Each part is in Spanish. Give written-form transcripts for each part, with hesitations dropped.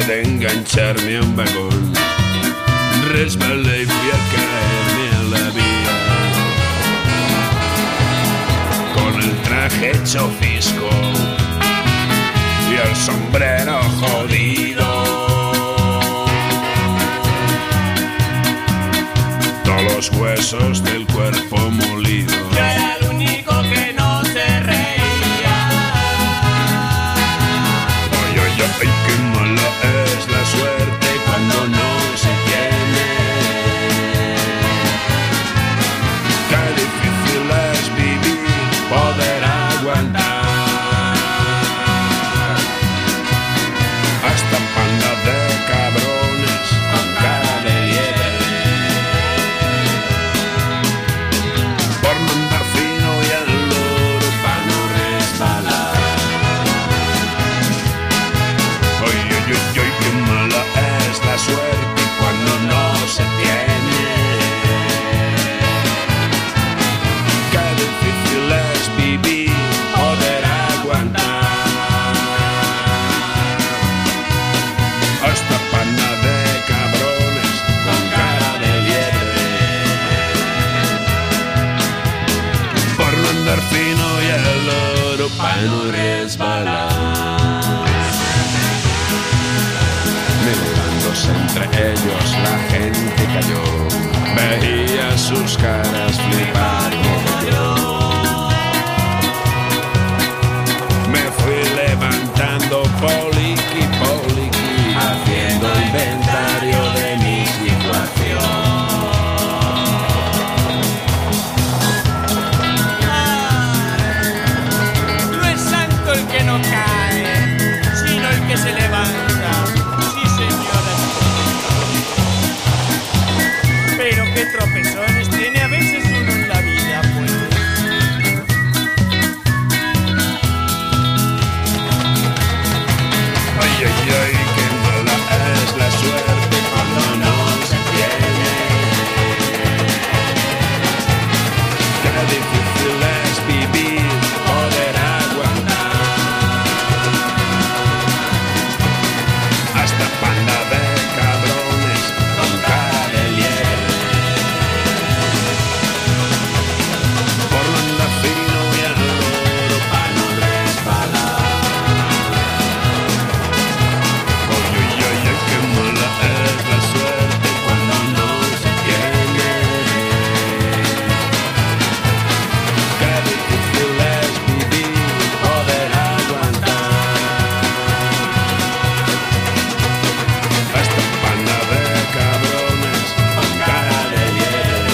de engancharme a un vagón, resbalé y fui a caerme a la vía. Con el traje hecho fisco y el sombrero jodido, todos los huesos del cuerpo molidos. Yo era el único que no se reía. Ay, ay, ay, qué mala es la suerte cuando no se tiene. Qué difícil es vivir, poder aguantar. Hasta panda de cabrones con cara de liebre, por mandar fino y al loro pa' no resbalar. Ay, ay, ay, ay, qué mala es la suerte cuando no se tiene. Qué difícil es vivir, poder aguantar. Hasta panda de cabrones con cara de liebre, por no andar fino y al loro pa' no resbalar. Mirándose entre ellos la gente cayó, veía sus caras flipar como yo. Me fui levantando poliqui, poliqui, haciendo inventario de mi situación. No es santo el que no cae, sino el que se levanta. Sí, señoras. Pero qué tropezones tiene a veces uno en la vida, pues. Ay, ay, ay, qué mala es la suerte cuando no se tiene. Qué difícil es vivir, poder aguantar. Hasta panda de cabrones con cara de liebre, por no andar fino y al loro pa' no resbalar. Ay, ay, ay, ay, qué mala es la suerte cuando no se tiene. Qué difícil es vivir, poder aguantar. Hasta panda de cabrones con cara de liebre,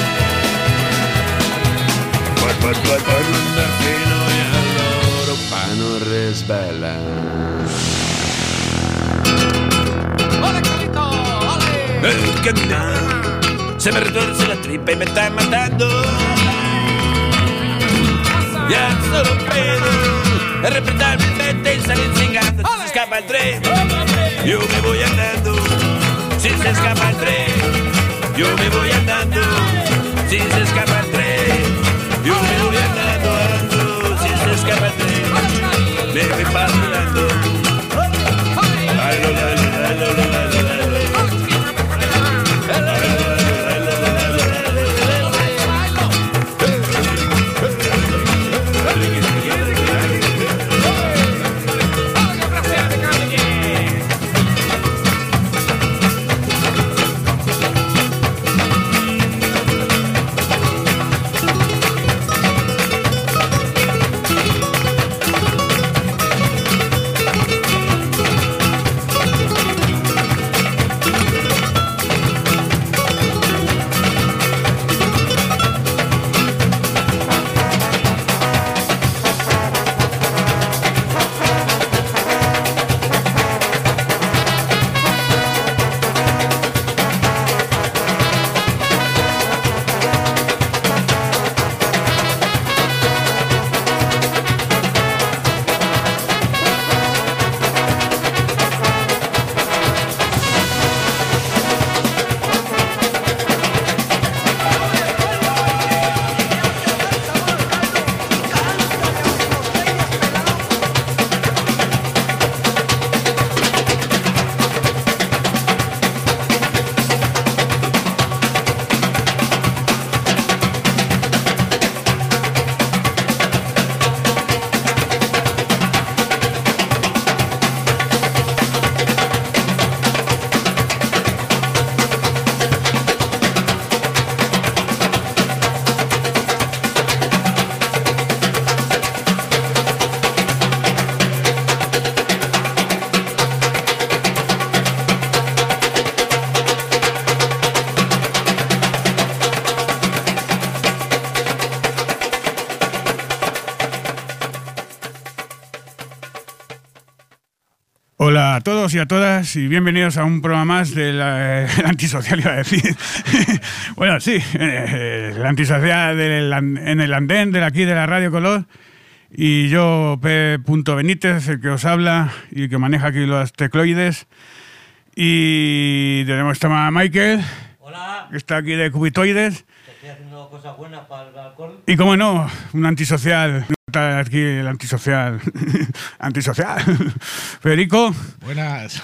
por no andar fino y al loro pa' no resbalar. ¡Hola, Carlito! ¡Ole! Que no, se me retuerce la tripa y me está matando. Ya solo puedo arrepentarme el mente y salir chingando. Si se escapa el tren, yo me voy andando. Si se escapa el tren, yo me voy andando. Si se escapa el tren, yo me voy andando, andando. Si se escapa el tren, me voy pasando. Ay, lo, la, lo, la, lo, la, lo, la, lo. Hola a todos y a todas y bienvenidos a un programa más del antisocial, iba a decir. Bueno, sí, el antisocial en el andén de aquí de la Radio Color. Y yo, P. Benítez, el que os habla y el que maneja aquí los tecloides. Y tenemos a Michael. Hola. Que está aquí de Cubitoides. Estoy haciendo cosas buenas para el alcohol. Y como no, un antisocial. Está aquí el antisocial. Antisocial. Federico. Buenas.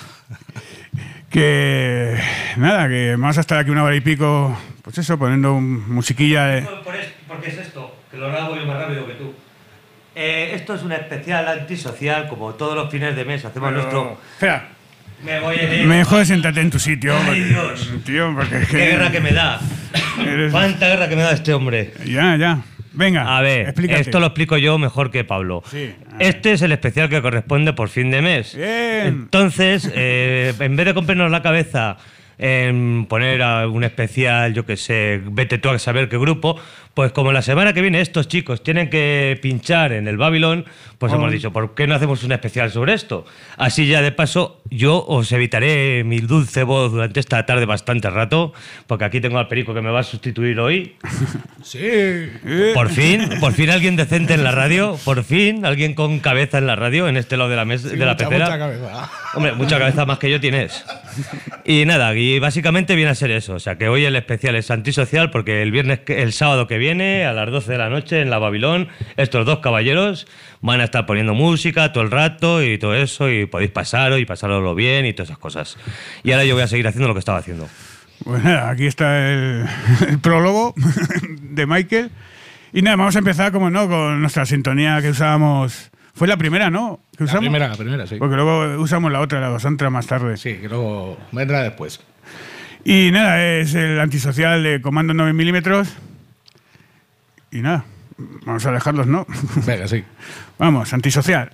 Que nada, que vamos a estar aquí una hora y pico, pues eso, poniendo musiquilla de... ¿Por qué es esto? Que lo grabo yo más rápido que tú. Esto es un especial antisocial, como todos los fines de mes hacemos nuestro... Espera. Me voy a ir. Mejor siéntate en tu sitio. Ay, porque, Dios. Tío, porque es que... ¡Qué guerra que me da! ¡Cuánta guerra que me da este hombre! Ya. Venga, A ver, explícate. esto lo explico yo mejor que Pablo. Sí. Este es el especial que corresponde por fin de mes. Bien. Entonces, en vez de comprarnos la cabeza en poner a un especial, yo que sé, vete tú a saber qué grupo, pues como la semana que viene estos chicos tienen que pinchar en el Babylon, pues hemos dicho, ¿por qué no hacemos un especial sobre esto? Así ya de paso, yo os evitaré mi dulce voz durante esta tarde bastante rato, porque aquí tengo al Perico que me va a sustituir hoy. Sí. Por fin alguien decente en la radio, por fin alguien con cabeza en la radio, en este lado de la mesa, de la pecera. Mucha cabeza. Hombre, mucha cabeza más que yo tienes. Y nada, y básicamente viene a ser eso. O sea, que hoy el especial es antisocial porque el sábado que viene, a las 12 de la noche, en la Babilón, estos dos caballeros van a estar poniendo música todo el rato y todo eso, y podéis pasaros y pasároslo bien y todas esas cosas. Y ahora yo voy a seguir haciendo lo que estaba haciendo. Pues nada, aquí está el prólogo de Michael. Y nada, vamos a empezar, como no, con nuestra sintonía que usábamos... Fue la primera, ¿no? ¿Que usamos? La primera, sí. Porque luego usamos la otra, la Dosantra, más tarde. Sí, que luego vendrá después. Y nada, es el antisocial de Comando 9 milímetros. Y nada, vamos a dejarlos, ¿no? Venga, sí. Vamos, antisocial.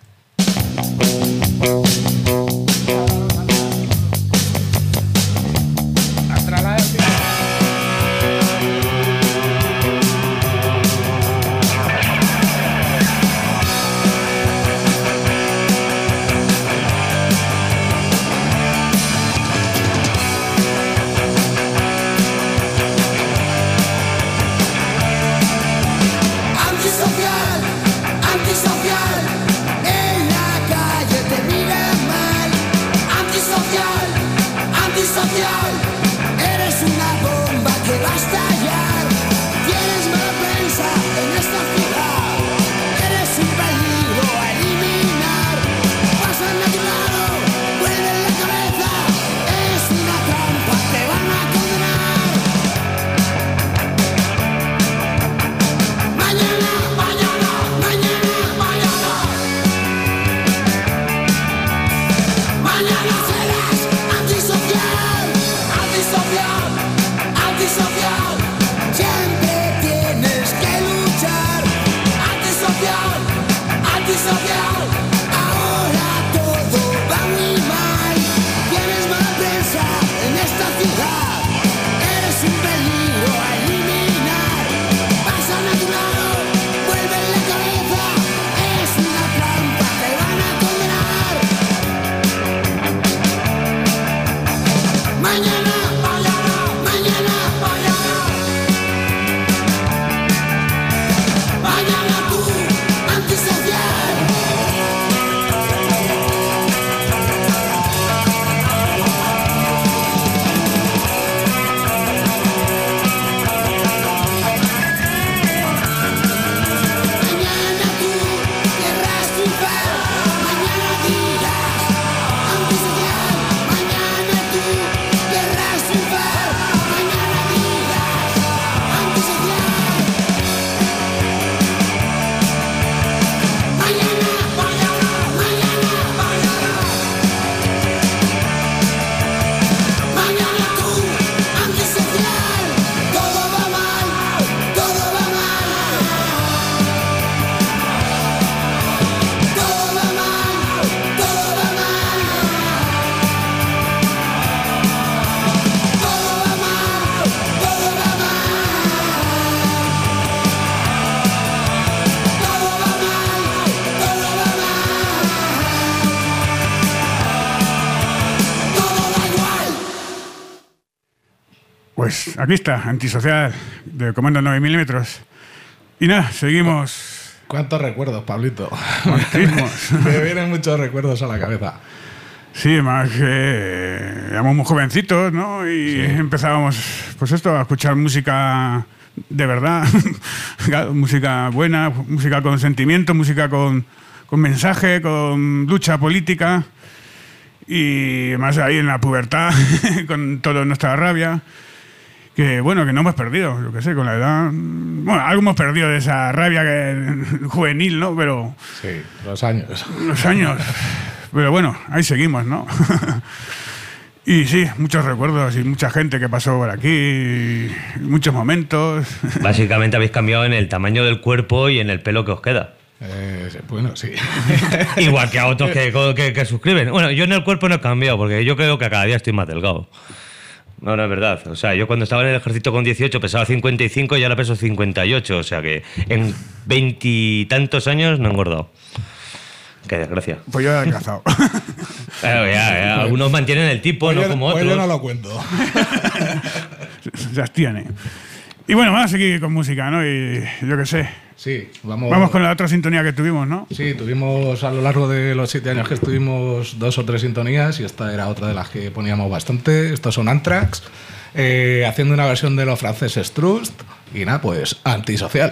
Antisocial, antisocial, en la calle te miran mal. Antisocial, antisocial, eres una bomba que va a estallar. Tienes mala prensa en esta ciudad, eres un peligro a eliminar. Pasan a tu lado, vuelven la cabeza, es una trampa, te van a condenar. Mañana, mañana, mañana, mañana. Mañana serás antisocial, antisocial, antisocial. Siempre tienes que luchar. Antisocial, antisocial. Ahora todo va muy mal. Tienes mala prensa en esta ciudad. Eres un peligro a eliminar. Pasan a tu lado, vuelven la cabeza. Es una trampa, te van a condenar. Mañana, mañana, mañana, mañana. Mañana tú, antisocial. Pues aquí está, Antisocial, de Comando 9 milímetros. Y nada, seguimos. ¿Cuántos recuerdos, Pablito? Muchísimos. Me vienen muchos recuerdos a la cabeza. Sí, más que éramos muy jovencitos, ¿no? Y empezábamos, pues esto, a escuchar música de verdad, música buena, música con sentimiento, música con mensaje, con lucha política. Y más ahí en la pubertad, con toda nuestra rabia. Que bueno, que no hemos perdido, yo qué sé, con la edad. Bueno, algo hemos perdido de esa rabia juvenil, ¿no? Pero. Sí, los años. Los años. Pero bueno, ahí seguimos, ¿no? Y sí, muchos recuerdos y mucha gente que pasó por aquí, muchos momentos. Básicamente habéis cambiado en el tamaño del cuerpo y en el pelo que os queda. Bueno, sí. Igual que a otros que suscriben. Bueno, yo en el cuerpo no he cambiado, porque yo creo que cada día estoy más delgado. No, no es verdad. O sea, yo cuando estaba en el ejército con 18 pesaba 55 y ahora peso 58. O sea que en 20 y tantos años no he engordado. Qué desgracia. Pues yo he adelgazado. Claro, ya. Algunos mantienen el tipo, Pues no yo, como pues otros. yo no lo cuento. Se abstiene. Y bueno, vamos a seguir con música, ¿no? Y yo qué sé. Sí, vamos con la otra sintonía que tuvimos, ¿no? Sí, tuvimos a lo largo de los 7 años que estuvimos 2 o 3 sintonías y esta era otra de las que poníamos bastante. Estos son Anthrax, haciendo una versión de los franceses Trust y nada, pues Antisocial.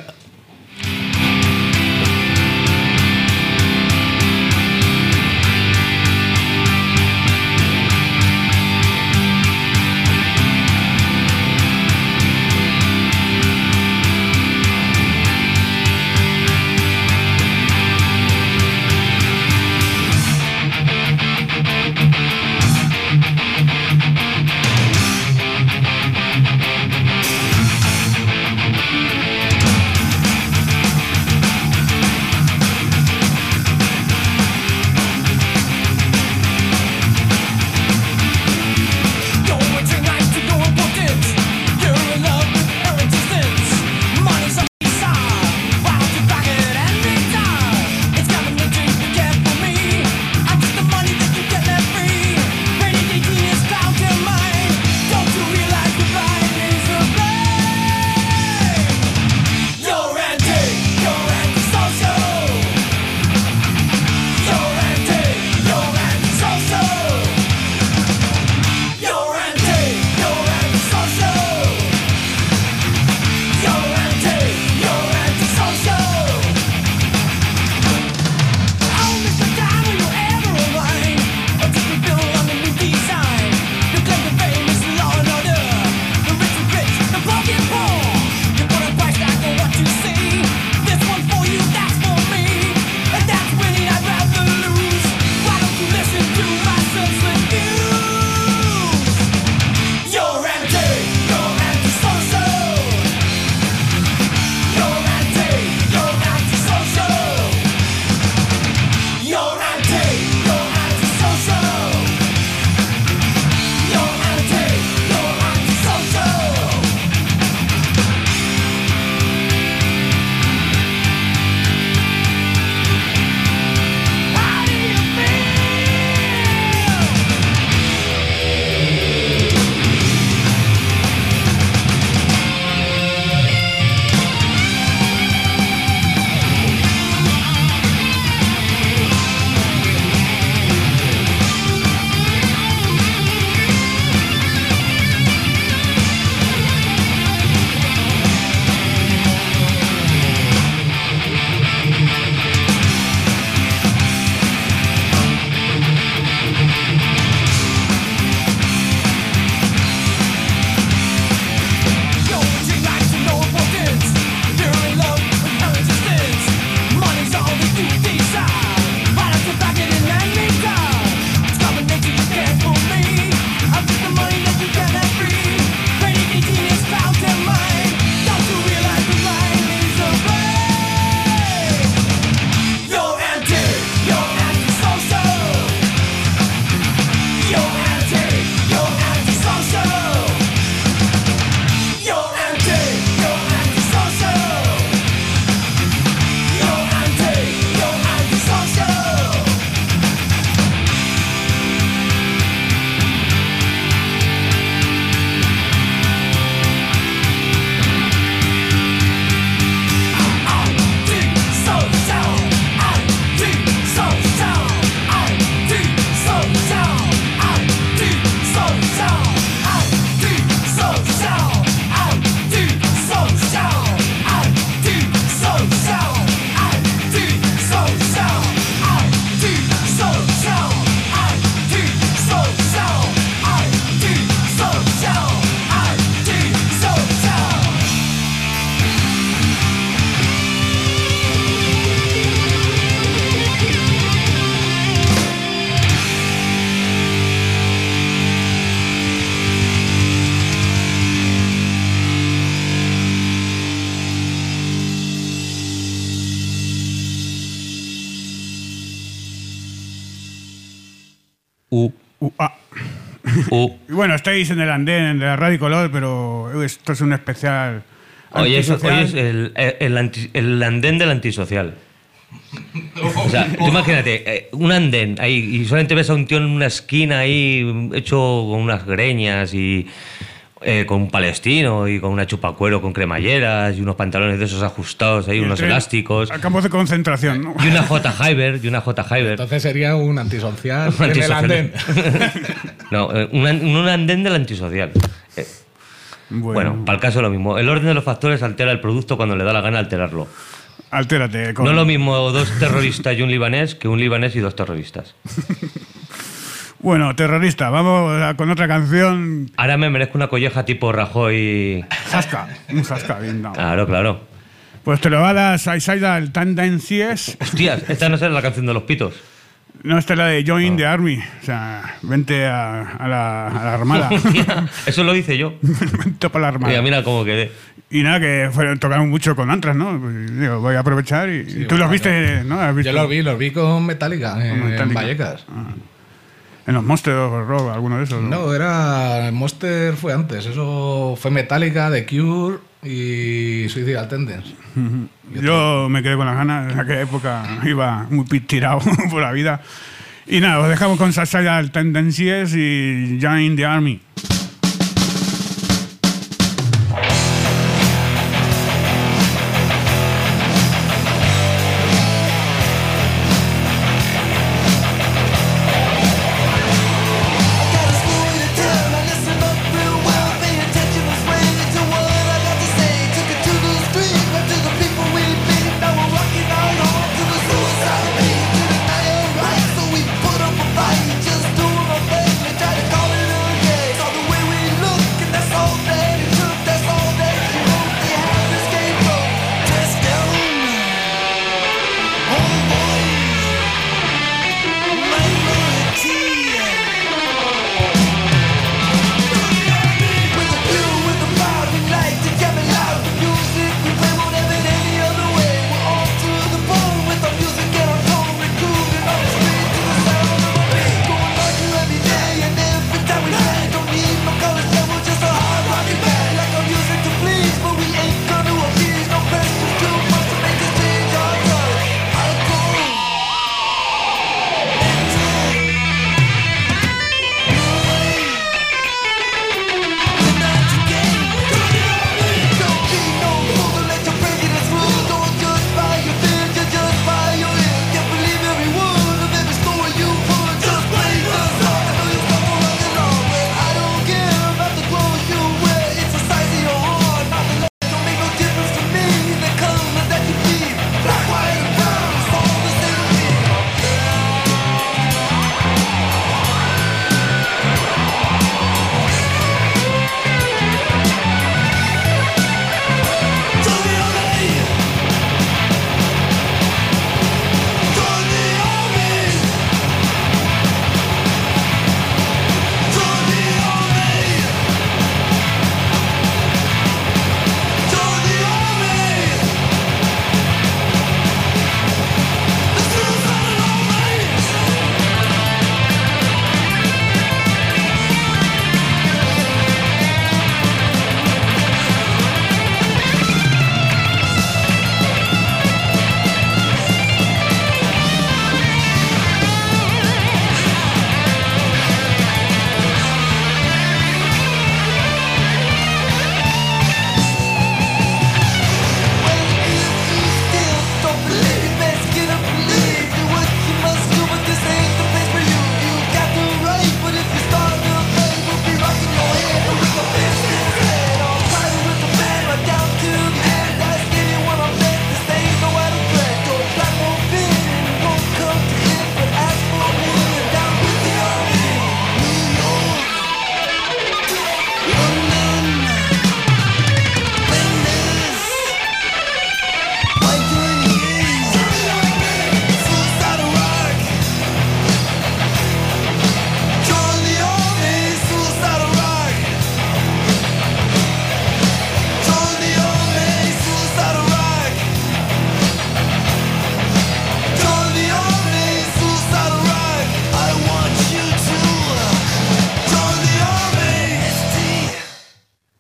Y bueno, estáis en el andén de la Radio Color, pero esto es un especial. Hoy es antisocial. el andén del antisocial. O sea, tú imagínate, un andén ahí y solamente ves a un tío en una esquina ahí hecho con unas greñas y con un palestino y con una chupacuero con cremalleras y unos pantalones de esos ajustados ahí, unos elásticos. A campos de concentración, ¿no? Y una J-Hyber, Entonces sería un antisocial en el andén. No, un andén del antisocial. Bueno, para el caso es lo mismo. El orden de los factores altera el producto cuando le da la gana alterarlo. Altérate. No es lo mismo 2 terroristas y un libanés que un libanés y 2 terroristas. Bueno, terrorista, vamos con otra canción. Ahora me merezco una colleja tipo Rajoy. Zasca, un zasca, bien dado. Claro. Pues te lo va a dar Suicidal Tendencies. Hostias, esta no será la canción de los pitos. No, esta es la de Join the Army. O sea, vente a la armada. Eso lo hice yo. Vente para la armada. Mira cómo quedé. Y nada, que tocaron mucho con Anthrax, ¿no? Pues, digo, voy a aprovechar y Sí, tú los viste, ¿no? ¿Has visto? Yo los vi con Metallica, en Vallecas. En los Monster of Rock, alguno de esos. No, era. Monster fue antes. Eso fue Metallica, The Cure y Suicidal Tendencies. Yo me quedé con las ganas. En aquella época iba muy tirado por la vida. Y nada, os dejamos con Suicidal Tendencies y Join the Army. Just doing my thing, they try to call it a game.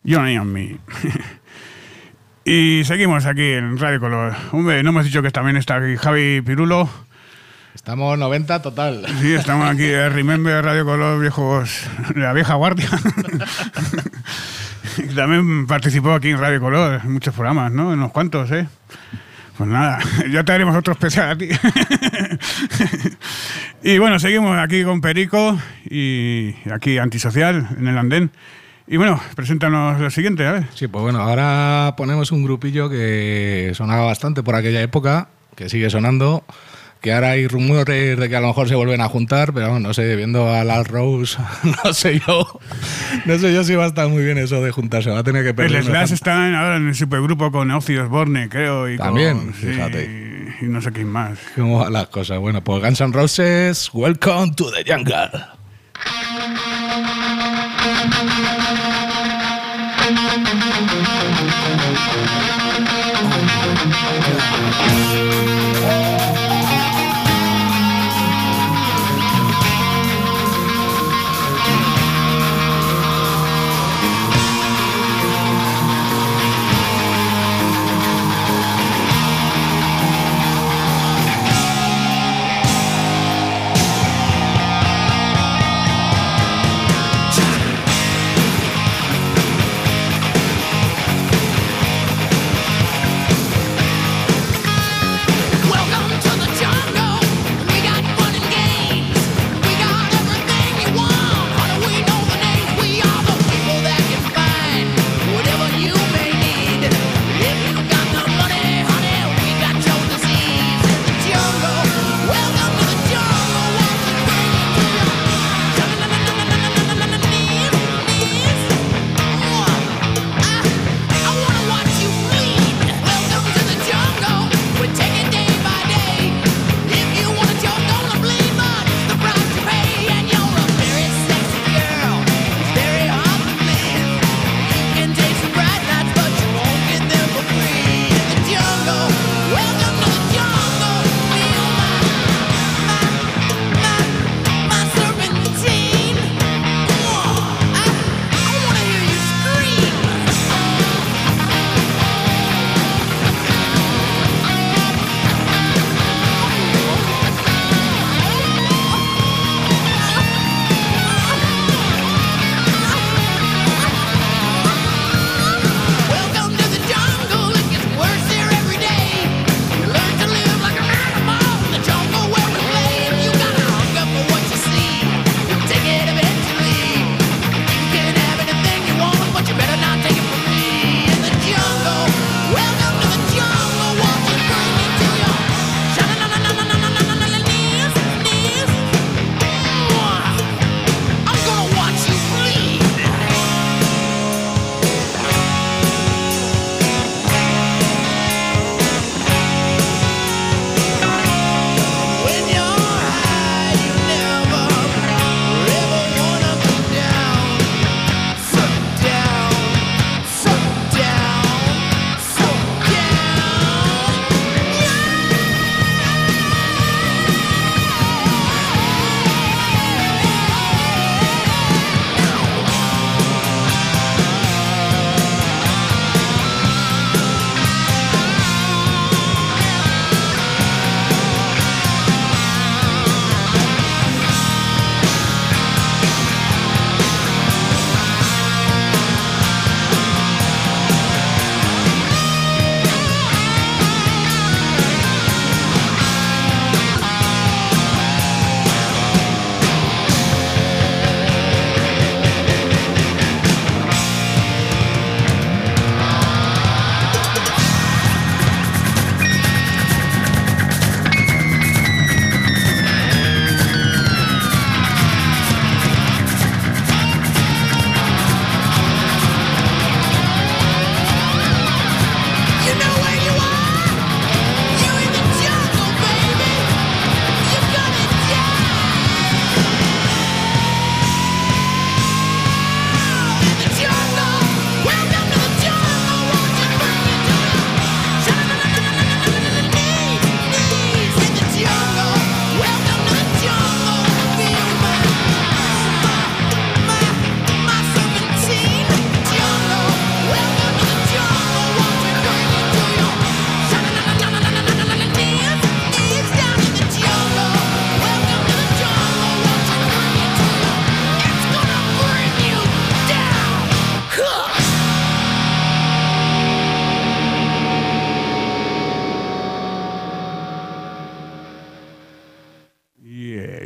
Johnny on Me. Y seguimos aquí en Radio Color. Hombre, no hemos dicho que también está aquí Javi Pirulo. Estamos 90 total. Sí, estamos aquí en Remember Radio Color, viejos de la vieja guardia. También participó aquí en Radio Color en muchos programas, ¿no? En unos cuantos, ¿eh? Pues nada, ya te haremos otro especial a ti. Y bueno, seguimos aquí con Perico y aquí Antisocial en el andén. Y bueno, preséntanos lo siguiente, a ver. Sí, pues bueno, ahora ponemos un grupillo que sonaba bastante por aquella época, que sigue sonando, que ahora hay rumores de que a lo mejor se vuelven a juntar, pero bueno, no sé, viendo a Lal Rose, no sé yo si va a estar muy bien eso de juntarse, va a tener que perder. El Slash está ahora en el supergrupo con Ozzy Osbourne, creo. Y también, sí, fíjate. Y no sé quién más. ¿Cómo van las cosas? Bueno, pues Guns N' Roses, Welcome to the Jungle. Welcome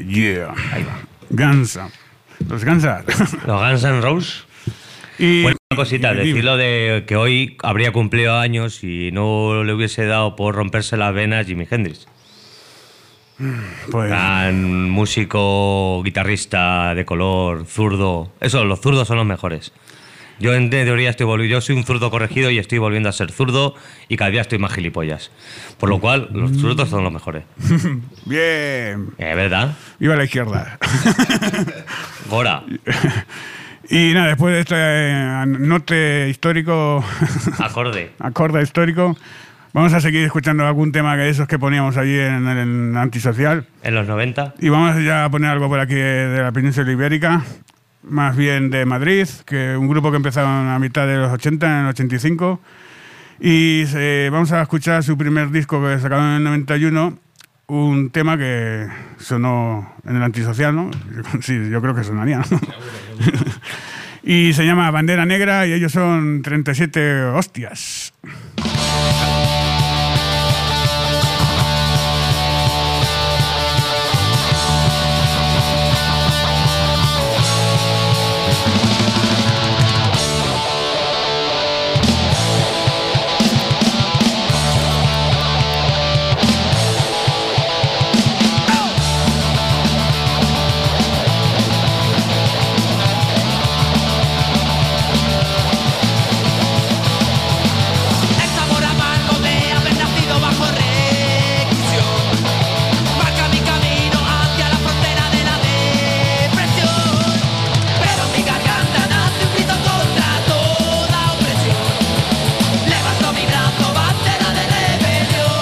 Yeah. Ahí va. Los Gansa. Los Guns N' Roses. Y Bueno, una cosita, y- decirlo de que hoy habría cumplido años y no le hubiese dado por romperse las venas Jimi Hendrix. pues, Gran músico, guitarrista de color, zurdo. Eso, los zurdos son los mejores. Yo en teoría yo soy un zurdo corregido y estoy volviendo a ser zurdo y cada día estoy más gilipollas. Por lo cual, los zurdos son los mejores. bien. ¿Verdad? Viva la izquierda. Gora, Y nada, después de este note histórico, acorde. histórico, vamos a seguir escuchando algún tema de esos que poníamos allí en el Antisocial. En los 90. Y vamos ya a poner algo por aquí de la península ibérica, más bien de Madrid, que un grupo que empezaron a mitad de los 80, en el 85. Y vamos a escuchar su primer disco que sacaron en el 91, un tema que sonó en el Antisocial, ¿no? Sí, yo creo que sonaría, ¿no? Y se llama Bandera Negra y ellos son 37 hostias. El sabor amargo de haber nacido bajo reclusión marca mi camino hacia la frontera de la depresión. Pero en mi garganta nace un grito contra toda opresión. Levanto mi brazo, bandera de rebelión.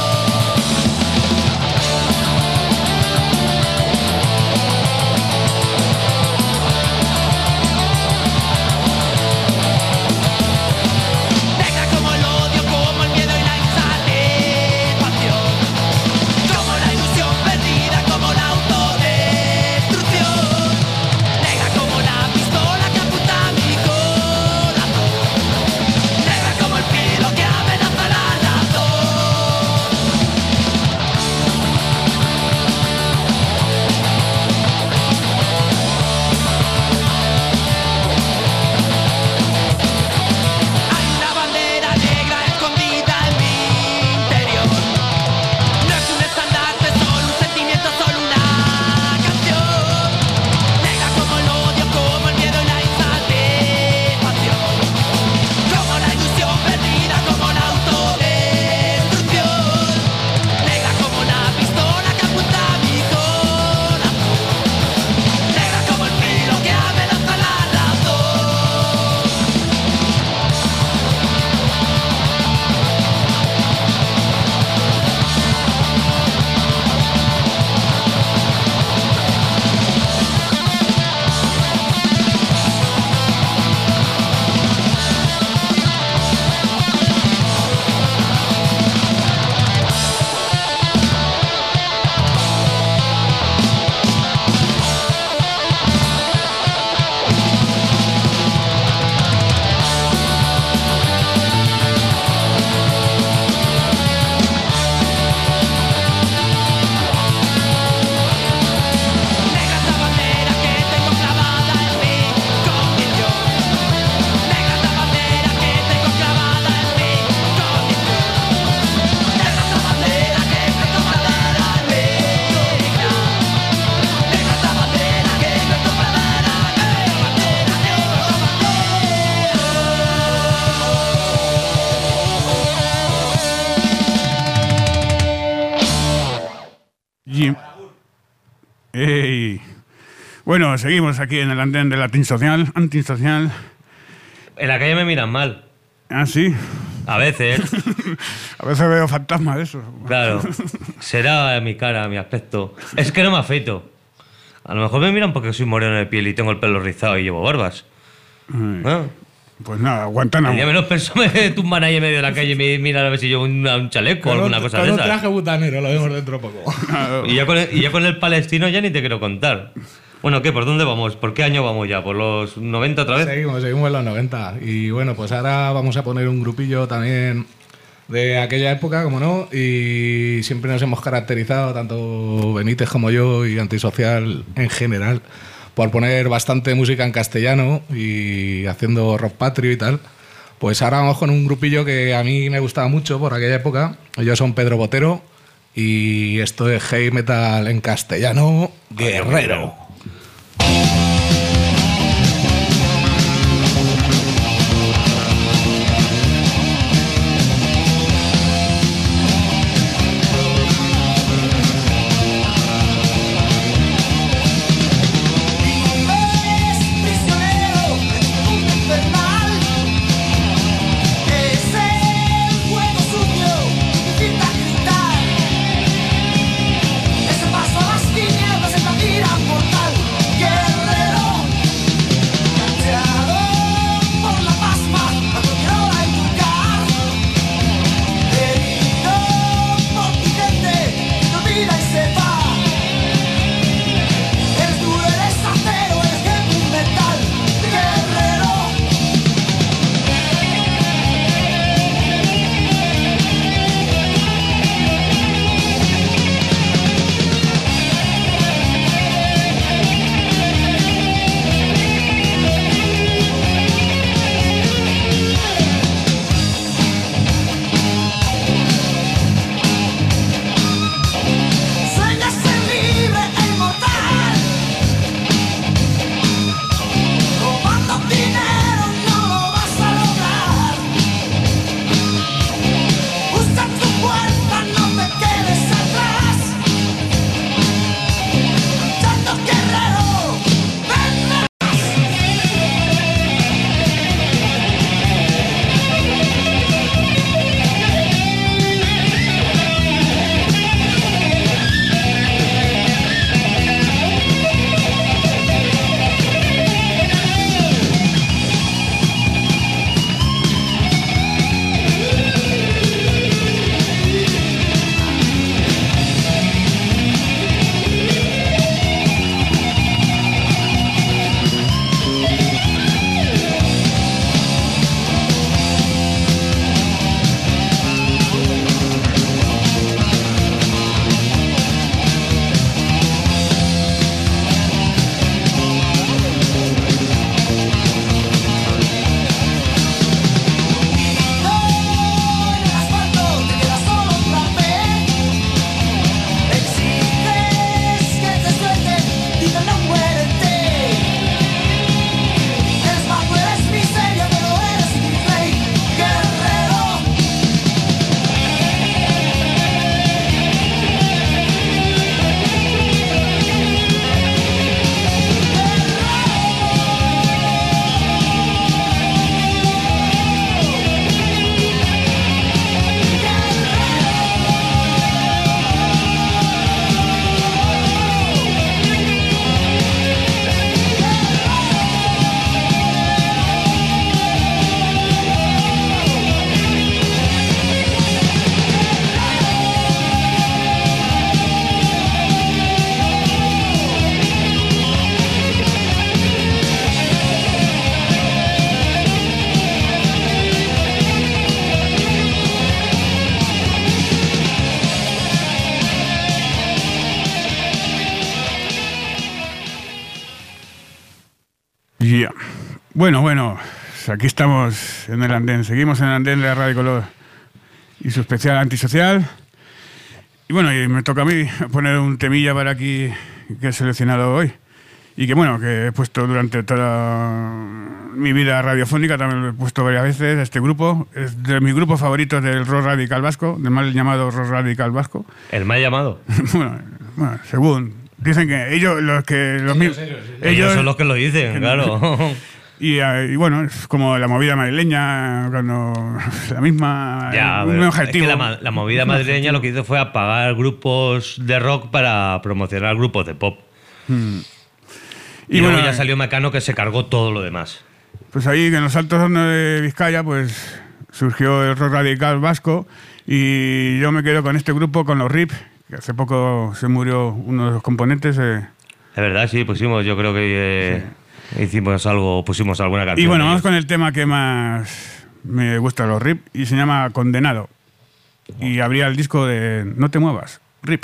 Negra como el odio, como el miedo y la insatisfacción, como la ilusión perdida, como la autodestrucción. Negra como la pistola que apunta a mi corazón. Negra como el filo que amenaza la razón. Hay una bandera negra escondida en mi interior. No es un estandarte, solo un sentimiento, solo una canción. Negra como el odio, como el miedo y la insatisfacción, como la ilusión perdida, como la autodestrucción. Negra como la pistola que apunta a mi corazón. Negra como el filo que amenaza la razón. Negra esta bandera que tengo clavada en mi condición. Negra esta bandera que tengo clavada en mi condición. Negra esta bandera que tengo clavada en mi condición. Negra esta bandera que tengo clavada Jim. Ey. Bueno, seguimos aquí en el andén del Antisocial. En la calle me miran mal. Ah, sí. A veces, A veces veo fantasmas de eso. claro. Será mi cara, mi aspecto. Es que no me afeito. A lo mejor me miran porque soy moreno de piel y tengo el pelo rizado y llevo barbas. Ay, ¿No? Pues nada, Guantánamo. El día menos pensó me tumban ahí en medio de la calle y me miran a ver si llevo un chaleco o alguna cosa de Con un esas. traje butanero, lo vemos dentro poco. Y ya con el palestino ya ni te quiero contar. Bueno, ¿qué? ¿Por dónde vamos? ¿Por qué año vamos ya? ¿Por los 90 otra vez? Seguimos en los 90. Y bueno, pues ahora vamos a poner un grupillo también de aquella época, como no, y siempre nos hemos caracterizado, tanto Benítez como yo y Antisocial en general, por poner bastante música en castellano y haciendo rock patrio y tal. Pues ahora vamos con un grupillo que a mí me gustaba mucho por aquella época. Ellos son Pedro Botero y esto es heavy metal en castellano, Guerrero. Yeah. Bueno, aquí estamos en el andén. Seguimos en el andén de la Radio Color y su especial Antisocial. Y bueno, y me toca a mí poner un temilla para aquí que he seleccionado hoy. Y que bueno, que he puesto durante toda mi vida radiofónica, también lo he puesto varias veces. Este grupo es de mis grupos favoritos del rock radical vasco, del mal llamado rock radical vasco. ¿El mal llamado? bueno, según dicen que ellos ellos son los que lo dicen, claro. Y bueno, es como la movida madrileña, cuando la misma. Ya, un objetivo. Es que la movida madrileña lo que hizo fue apagar grupos de rock para promocionar grupos de pop. Y luego ya salió Mecano, que se cargó todo lo demás. Pues ahí, en los Altos Hornos de Vizcaya, pues surgió el rock radical vasco. Y yo me quedo con este grupo, con los RIP, que hace poco se murió uno de los componentes. Es verdad, sí, pusimos, yo creo que hicimos algo, pusimos alguna canción. Y bueno, vamos con el tema que más me gusta de los RIP y se llama Condenado. y abría el disco de No te muevas, RIP.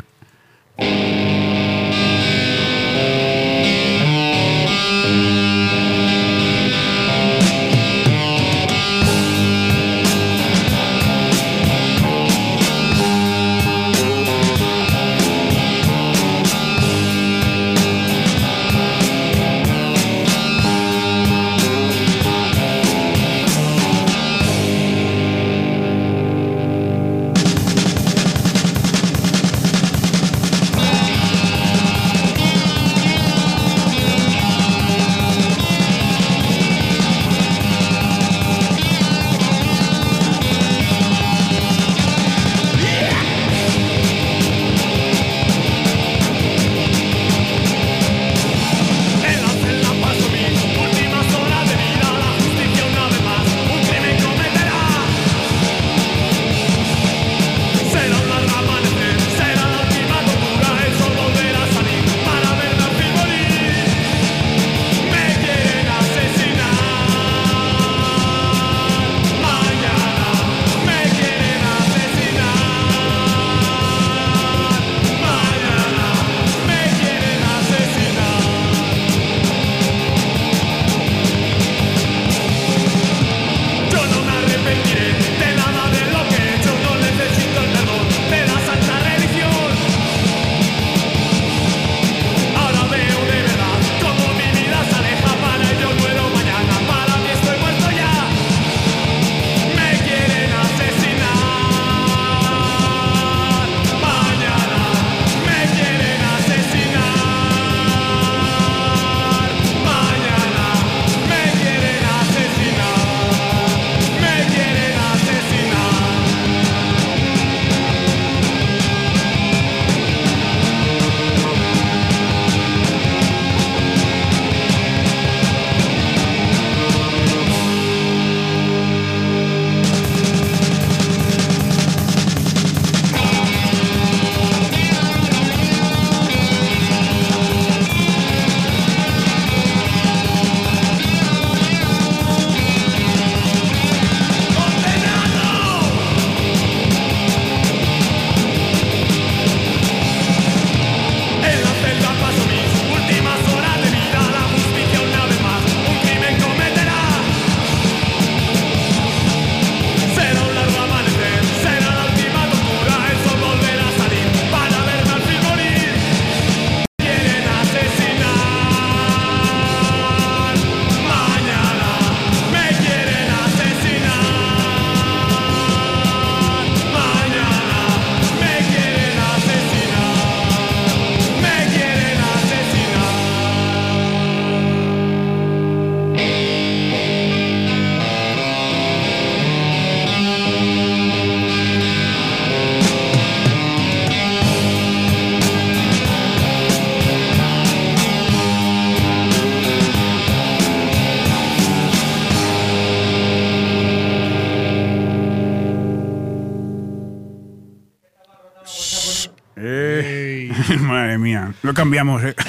Madre mía, lo cambiamos, ¿eh?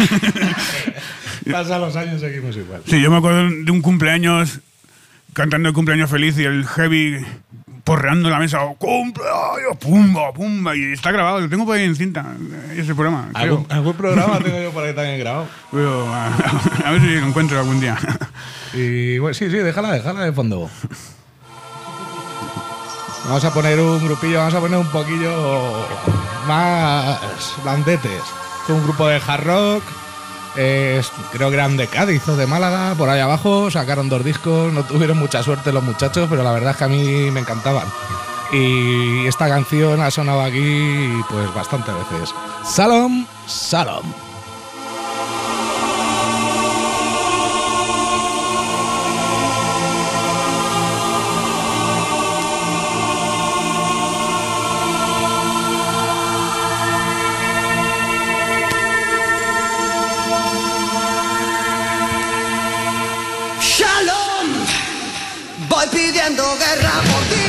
Pasan los años, seguimos igual. Sí, yo me acuerdo de un cumpleaños, cantando el cumpleaños feliz y el heavy porreando la mesa, ¡cumpleaños! ¡Pumba, pumba! Y está grabado, lo tengo por ahí en cinta, ese programa. ¿Algún programa tengo yo por ahí también grabado? Pero, a ver si lo encuentro algún día. Y bueno, sí, déjala de fondo. Vamos a poner un grupillo, vamos a poner un poquillo más blandetes. Es un grupo de hard rock, creo que eran de Cádiz o de Málaga, por ahí abajo, sacaron 2 discos, no tuvieron mucha suerte los muchachos, pero la verdad es que a mí me encantaban. Y esta canción ha sonado aquí pues bastantes veces. Salom, Salom. Voy pidiendo guerra por ti.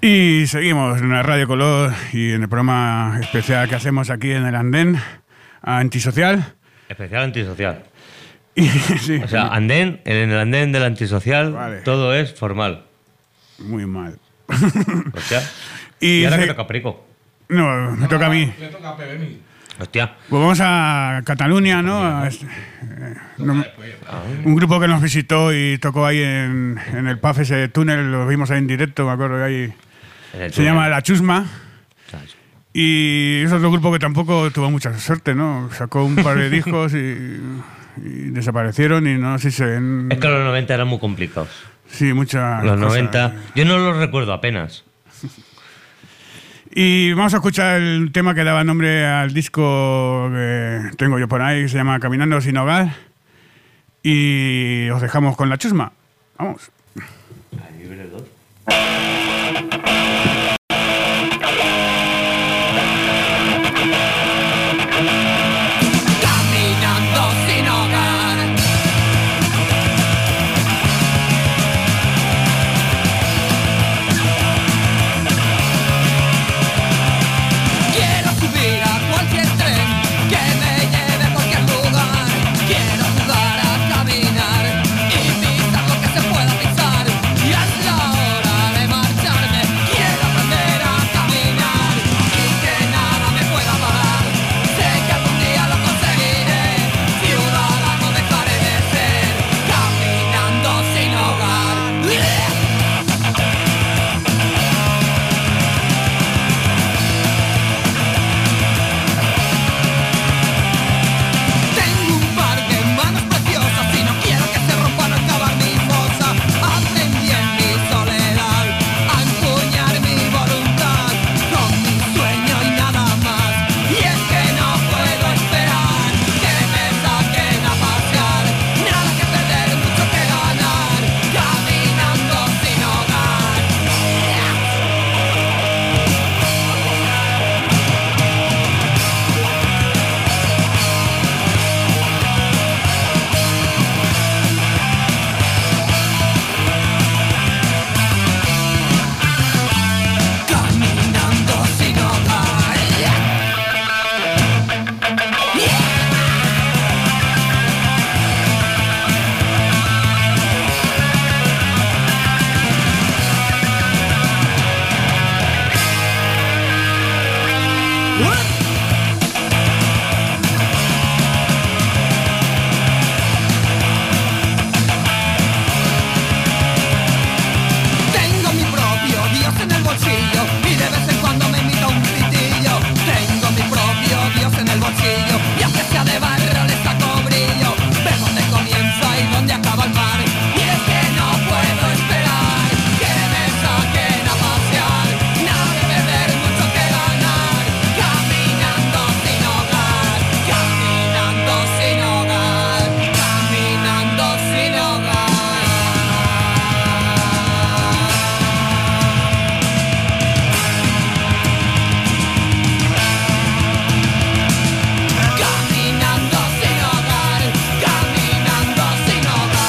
Y seguimos en la Radio Color y en el programa especial que hacemos aquí en el Andén, Antisocial. Especial antisocial. Y, sí, O sea, andén, en el andén del antisocial, Vale. todo es formal. muy mal. Hostia. Y ¿Y ahora se- que toca Perico? No, me toca a mí. Le toca a PBMI. Hostia. Pues vamos a Cataluña, ¿no? Un grupo que nos visitó y tocó ahí en el PAF, ese túnel, lo vimos ahí en directo, me acuerdo que ahí. En el Se túnel. llama La Chusma. ¿Sabes? Y es otro grupo que tampoco tuvo mucha suerte, ¿no? Sacó un par de discos y desaparecieron y no sé si se... Es que los 90 eran muy complicados. Sí, muchas Los cosas. 90. Yo no los recuerdo apenas. Y vamos a escuchar el tema que daba nombre al disco que tengo yo por ahí, que se llama Caminando sin hogar. Y os dejamos con La Chusma. Vamos. Caminando sin hogar. Quiero subir a cualquier tren que me lleve a cualquier lugar. Quiero jugar a caminar y pisar lo que se pueda pisar. Y es la hora de marcharme. Quiero aprender a caminar y que nada me pueda parar. Sé que algún día lo conseguiré. Ciudadano dejaré de ser. Caminando sin hogar. Tengo un par de manos preciosas y no quiero que se rompan al cavar mi fosa. Aprendí en mi soledad a empuñar mi voluntad con mi sueño y nada más. Y es que no puedo esperar que me saquen a pasear. Nada que perder, mucho que ganar. Caminando sin hogar. Caminando sin hogar. Tengo mi propio Dios en el bolsillo y de vez en cuando me invita un pitillo. Tengo mi propio Dios en el bolsillo y aunque sea de barro le saco brillo. Ve dónde comienza y dónde acaba el mar. Y es que no puedo esperar que me saquen a pasear. Nada de perder, mucho que ganar. Caminando sin hogar. Caminando sin hogar. Caminando sin hogar. Caminando sin hogar, caminando sin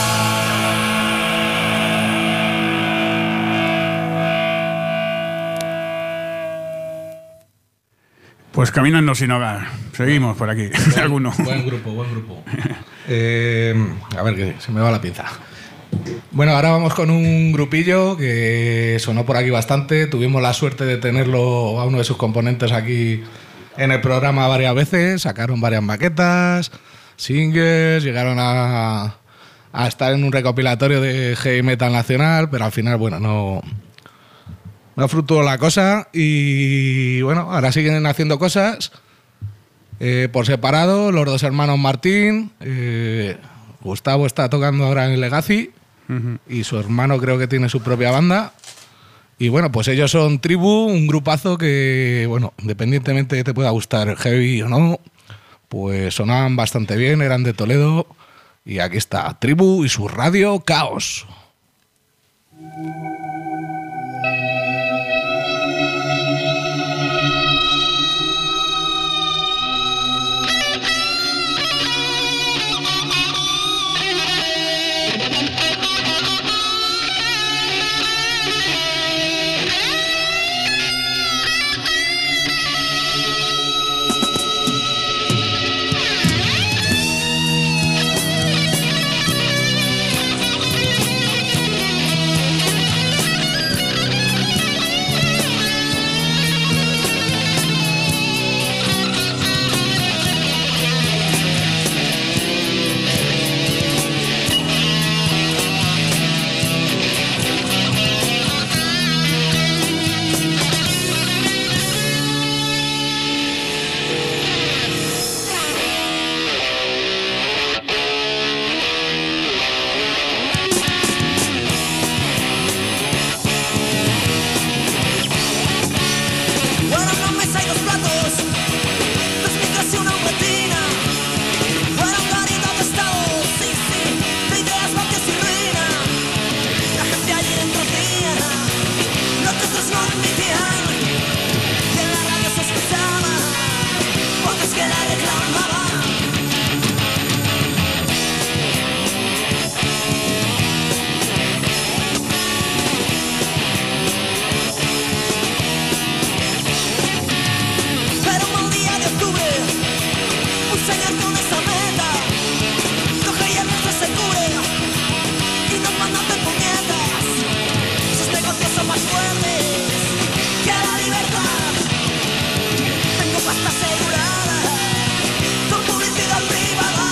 Pues Caminando sin hogar. Seguimos por aquí. Alguno. Buen grupo, buen grupo. A ver, que se me va la pinza. Bueno, ahora vamos con un grupillo que sonó por aquí bastante. Tuvimos la suerte de tenerlo a uno de sus componentes aquí en el programa varias veces. Sacaron varias maquetas, singles, llegaron a estar en un recopilatorio de heavy metal nacional, pero al final, bueno, no fructuó la cosa. Y bueno, ahora siguen haciendo cosas por separado. Los dos hermanos Martín, Gustavo está tocando ahora en Legacy y su hermano creo que tiene su propia banda. Y bueno, pues ellos son Tribu, un grupazo que, bueno, independientemente de que te pueda gustar el heavy o no, pues sonaban bastante bien, eran de Toledo. Y aquí está Tribu y su radio Caos. platos, dos micros y una retina. Era un garito de estado, sí, sí, de ideas vacías y ruina. La gente allí dentro hacía lo que otros no admitían. Y en la radio se escuchaba voces que la reclamaban. Pero un mal día de octubre, un señor con esa meta coge hierros que se cubre y nos manda de puñetas. Sus negocios son más fuertes que la libertad. Tengo pasta asegurada con publicidad privada.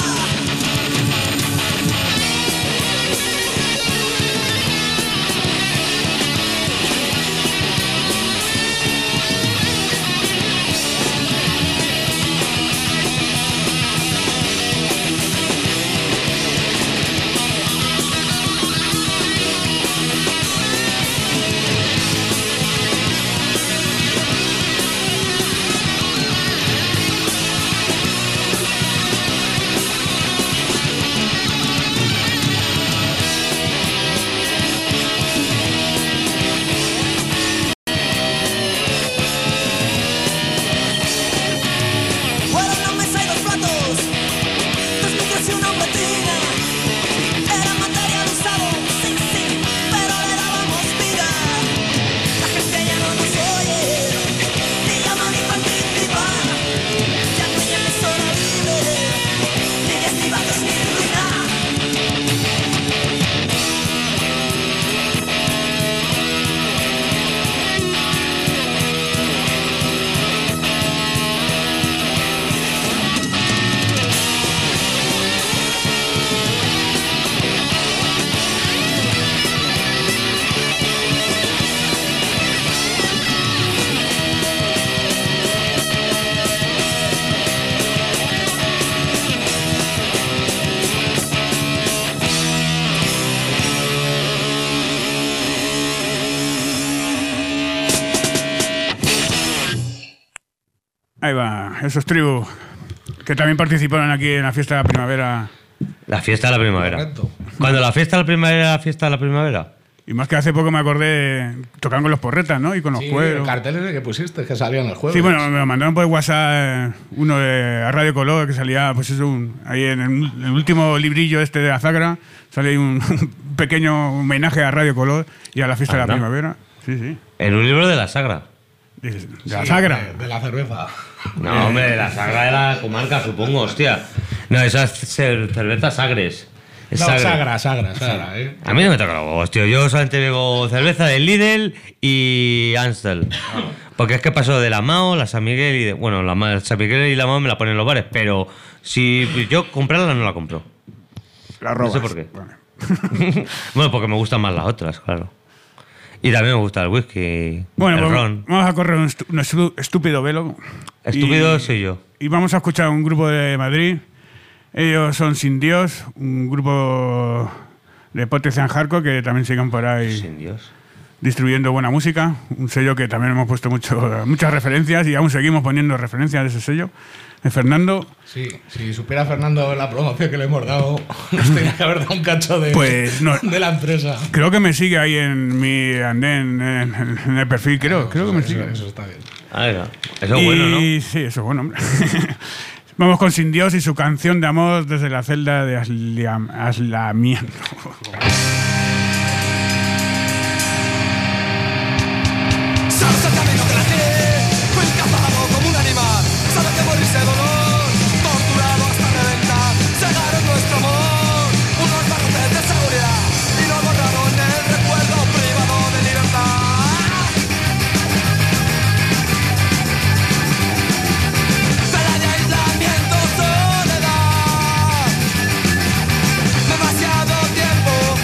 Fueron una mesa y dos platos, dos micros y una retina. Era material usado, sí, sí, pero le dábamos vida. La gente ya no nos oye, ni llama ni participa. Ya no hay emisora libre, ni destivados ni ruina. Ahí va, esos tribus que también participaron aquí en la fiesta de la primavera. La fiesta de la primavera. Correcto. Cuando la fiesta de la primavera era la fiesta de la primavera. Y más que hace poco me acordé, tocaban con los porretas, ¿no? Y con los Sí, cueros. el cartel ese que pusiste, que salía en el juego. Sí, bueno, me lo mandaron por WhatsApp uno de Radio Color que salía, pues eso, ahí en el último librillo este de la Zagra, sale ahí un pequeño homenaje a Radio Color y a la fiesta de Anda. la primavera. Sí, sí. En un libro de la Sagra. De la Zagra. De la cerveza. No, hombre, de la Sagra de la comarca, supongo, hostia. No, esas cervezas Sagres. Es No, Sagre. Sagra, ¿eh? A mí no me toca los huevos, tío. Yo solamente bebo cerveza de Lidl y Amstel. Porque es que paso de la Mao, la San Miguel y... Bueno, la San Miguel y la Mao me la ponen en los bares, pero si yo comprarla no la compro. La robas. No sé por qué. Vale. Bueno, porque me gustan más las otras, claro. Y también me gusta el whisky, Bueno, el pues ron. vamos a correr un estúpido velo. Estúpido soy yo. Y vamos a escuchar un grupo de Madrid. Ellos son Sin Dios, un grupo de Potencial Hardcore que también siguen por ahí Sin Dios. distribuyendo buena música. Un sello que también hemos puesto muchas referencias y aún seguimos poniendo referencias de ese sello. De Fernando. Sí, si supiera Fernando la promoción que le hemos dado, nos tenía que haber dado un cacho de, Pues no. de la empresa. Creo que me sigue ahí en mi andén, en el perfil, creo que me sigue. Eso está bien. Ah, venga. Eso es bueno, ¿no? Sí, eso es bueno, hombre. Vamos con Sin Dios y su canción de amor desde la celda de aislamiento. Sabes el camino que la tiene, fue escapado como un animal. Sabe que morirse de dolor, torturado hasta reventar. Cegaron nuestro amor, unos barrotes de seguridad y nos borraron el recuerdo privado de libertad. Celda de aislamiento, soledad. Demasiado tiempo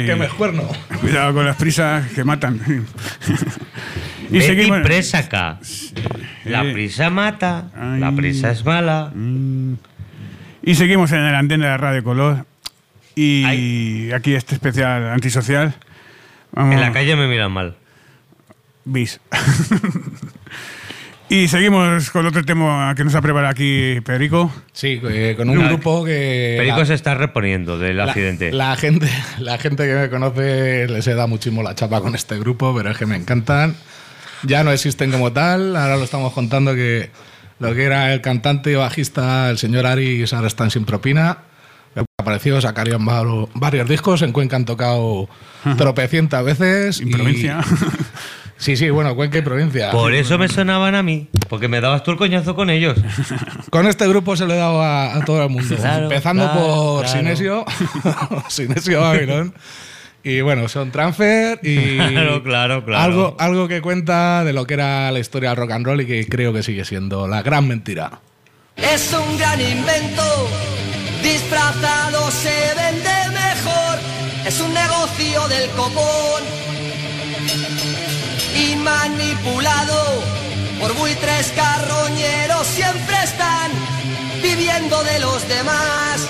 que me escuerno. Cuidado con las prisas que matan. Y Betty seguimos. Presaca. La prisa mata, la prisa es mala. Y seguimos en el andén de la Radio Color. Y Ay. aquí este especial antisocial. Vamos. En la calle me miran mal. Bis. Y seguimos con otro tema que nos ha preparado aquí Perico. Sí, con un grupo que... Perico se está reponiendo del accidente. La gente que me conoce les he dado muchísimo la chapa con este grupo, pero es que me encantan. Ya no existen como tal. Ahora lo estamos contando que lo que era el cantante y bajista, el señor Aris, ahora están sin propina. Aparecido, sacarían varios discos. En Cuenca han tocado tropecientas veces. En provincia. Sí, bueno, Cuenca y provincia. Por eso me sonaban a mí, porque me dabas tú el coñazo con ellos. Con este grupo se lo he dado a todo el mundo. Claro, empezando por claro. Sinesio, Sinesio Babylon. Y bueno, son transfer y Claro. Algo que cuenta de lo que era la historia del rock and roll y que creo que sigue siendo la gran mentira. Es un gran invento, disfrazado se vende mejor, es un negocio del copón y manipulado por buitres carroñeros, siempre están viviendo de los demás.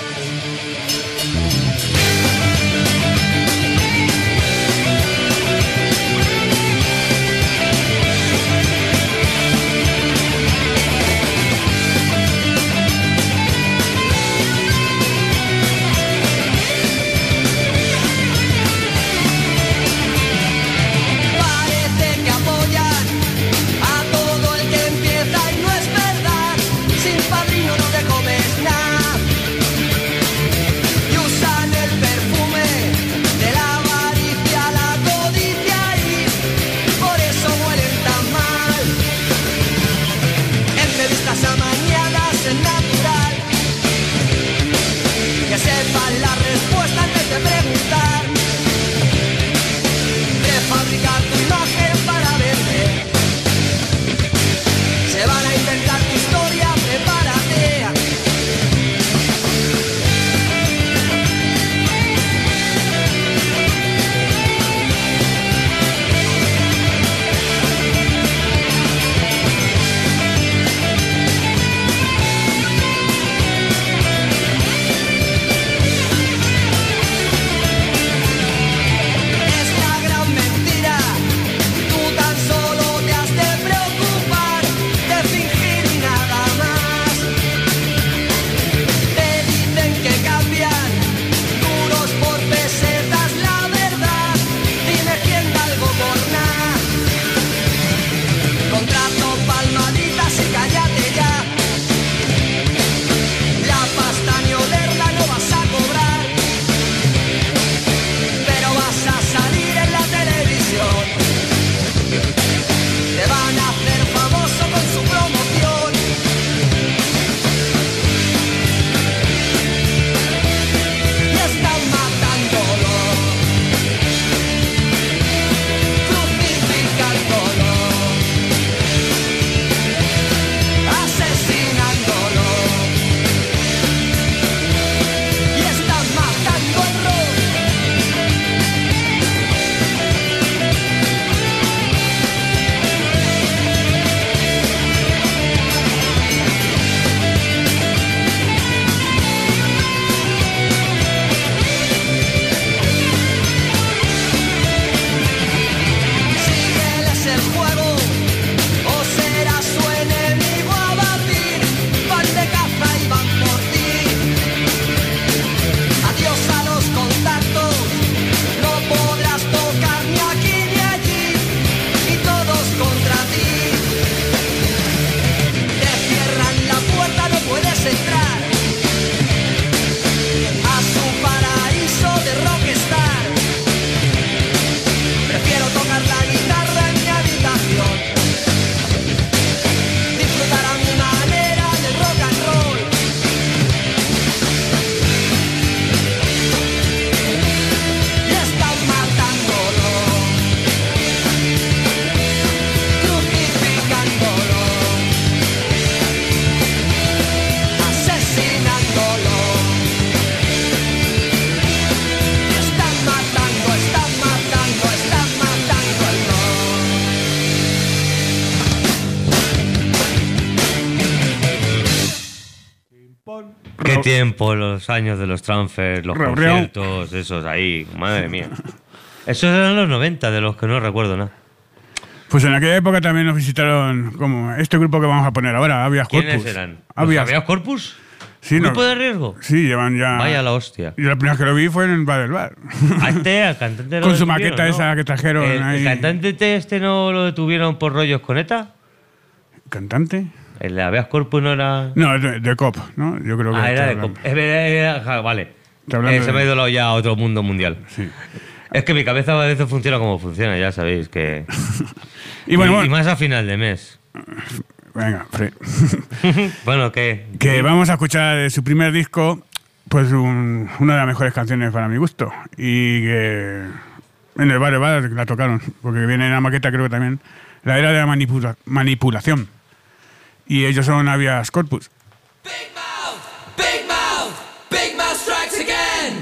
Qué tiempo, los años de los transfers, los Reunión. conciertos, esos ahí, madre mía. Esos eran los 90, de los que no recuerdo nada. Pues en aquella época también nos visitaron como este grupo que vamos a poner ahora, Habeas Corpus. ¿Quiénes eran? ¿Los Habeas Habeas Corpus? Sí, ¿Grupo no- de riesgo? Sí, llevan ya... Vaya la hostia. Y la primera vez que lo vi fue en el Bar del Bar. Al cantante lo Con su detuvieron, maqueta ¿no? esa que trajeron ¿El ahí. cantante este no lo detuvieron por rollos con ETA? ¿Cantante? ¿El de Habeas Corpus no era...? No, de COP, ¿no? Yo creo que... Ah, era está de hablando. vale. Está hablando Se me ha de- ido ya a otro mundo mundial. Sí. Es que mi cabeza a veces funciona como funciona, ya sabéis que... Y bueno, y más a final de mes. venga, Fred. Bueno, ¿qué? Que vamos a escuchar de su primer disco, pues una de las mejores canciones para mi gusto. Y que en el Bar del Bar la tocaron, porque viene en la maqueta creo que también, la era de la manipulación. Y ellos son Habeas Corpus. Big mouth, big mouth, big mouth strikes again.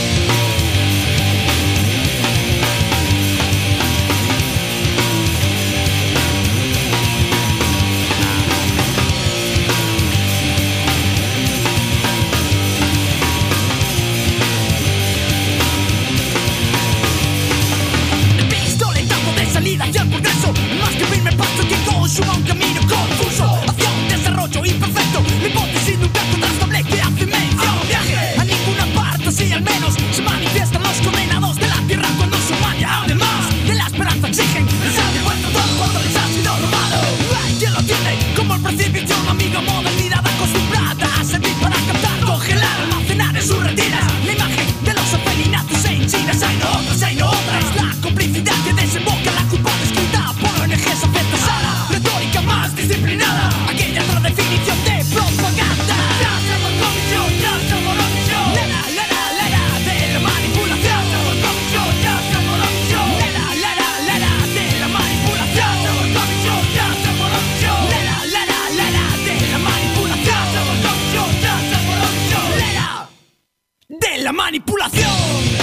El pistoletazo de salida hacia el progreso, más que primer paso que consuma un camino confuso hacia un desarrollo imperfecto. La hipótesis de un plan contrastable que hace mención viaje a ninguna parte, si al menos se manifiestan los condenados de la tierra cuando su maña, además de la esperanza, exigen les ha devuelto todo cuando les ha sido robado. Hay quien lo tiene como el precipicio, una amiga modernidad acostumbrada a servir para captar, congelar, almacenar en sus retinas la imagen de los felinatos en China. Hay no otra, es la complicidad que desemboca la culpa descrita por ONGs afectas a la retórica más disciplinada, aquella otra definición de propaganda. Ya somos comisión, lera, lera, lera, de la manipulación. Somos comisión, ya somos comisión, lera, lera, lera, de la manipulación. Somos comisión, ya somos comisión, lera, lera, lera, de la manipulación. Somos comisión, ya somos comisión, lera, de la manipulación.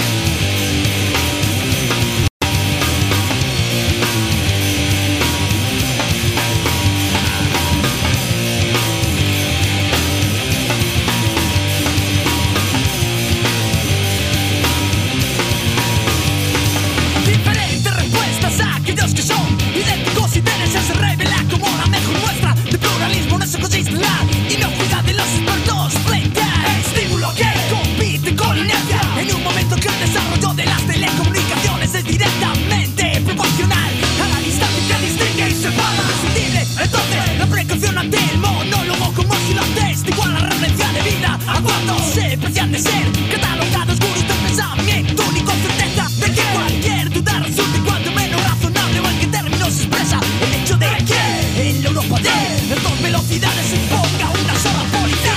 Diferentes respuestas a aquellos que son idénticos, intereses se revela como la mejor muestra de pluralismo. No se consiste en la inocuidad de los expertos frente a estímulo que compite con inercia en un momento que el desarrollo de las telecomunicaciones es directamente proporcional a la distancia que distingue y separa imprescindible. Entonces la precaución ante el monólogo como si lo atestigua la referencia de vida a cuando se precian de ser catalogados gurús del pensamiento, ni con certeza de que cualquier duda resulte cuanto menos razonable o en qué términos se expresa el hecho de que en la Europa de dos velocidades se imponga una sola policía.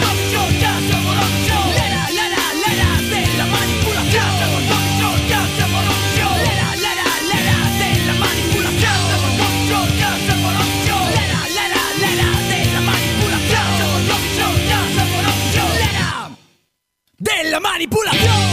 Lera, lera, lera, de la manipulación. Lera, lera, lera, de la manipulación. Lera, lera, lera, de la manipulación. Lera, de la manipulación.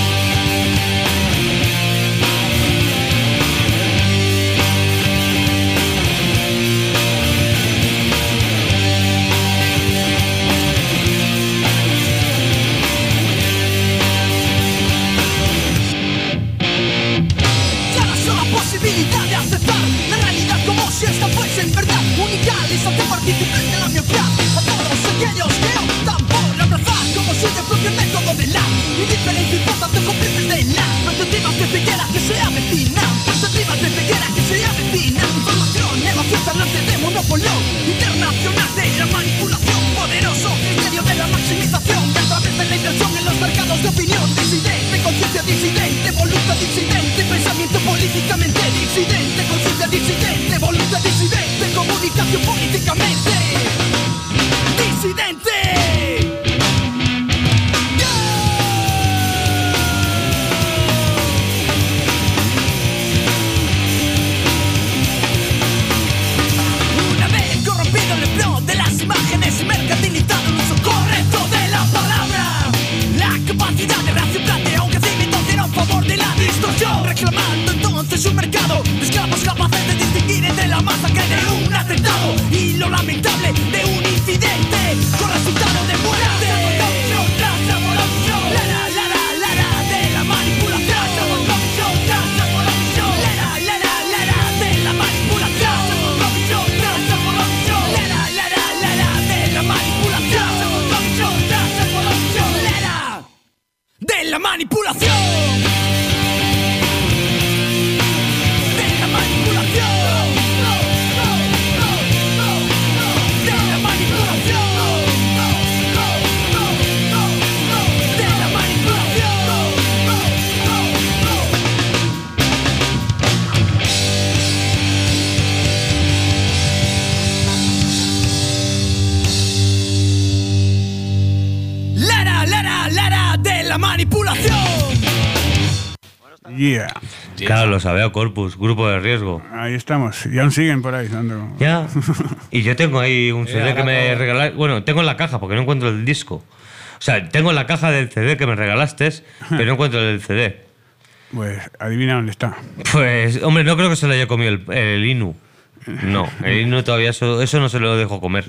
Ya la sola posibilidad de aceptar la realidad como si esta fuese en verdad única les hace partícipes de la miopía a todos aquellos que optan por abrazar como suyo propio método de la indiferencia importante cómplices de la perspectivas de ceguera que se avecina, perspectivas de ceguera que se avecina, información, negocio parlante de monopolio internacional de la manipulación, poderoso criterio de la maximización que a través de la inversión en los mercados de opinión, disidente, conciencia disidente, voluntad disidente, pensamiento políticamente disidente, conciencia disidente, voluntad disidente, comunicación políticamente disidente. Una vez corrompido el empleo de las imágenes y mercantilizado el uso correcto de la palabra, la capacidad de reacción plantea un crecimiento cero a favor de la distorsión, reclamando entonces un mercado de esclavos capaces de distinguir entre la masacre de un atentado y lo la manipulación. Yeah. Claro, los Habeas Corpus, grupo de riesgo. Ahí estamos. Y aún siguen por ahí dando. Ya. Y yo tengo ahí un CD que me ahora regalaste. Bueno, tengo en la caja porque no encuentro el disco. O sea, tengo en la caja del CD que me regalaste, pero no encuentro el CD. Pues adivina dónde está. Pues, hombre, no creo que se lo haya comido el Inu. No, el Inu todavía eso no se lo dejo comer.